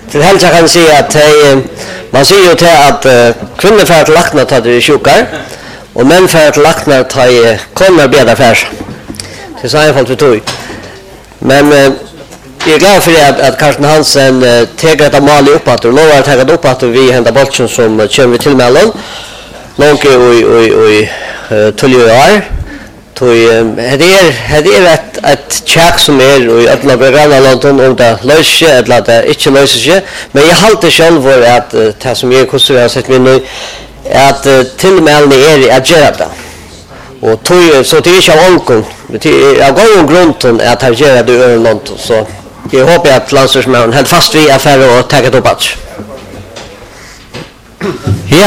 Till hälsa kan säga att man säger ju till att kvinnor får att lackna ta det sjukar och män får att lackna ta kommer bättre för. Det är så enkelt för tog. Men jag är glad för att Carsten Hansen tar ett mål upp att och lovar att ta det upp att vi hämtar bollen som kommer till mellan. Långt i 12 år. Det är ett check som är i öppna programmet London om det löser eller det inte löser sig. Men jag håller själv att det som jag har sett mig nu att tillmälne är att göra det. Och så det är inte av ångkong. Det är av gång och grunden att han gör det i London. Så jag hoppas att landslagsmännen håller fast vid affärer och tar det upp. Ja,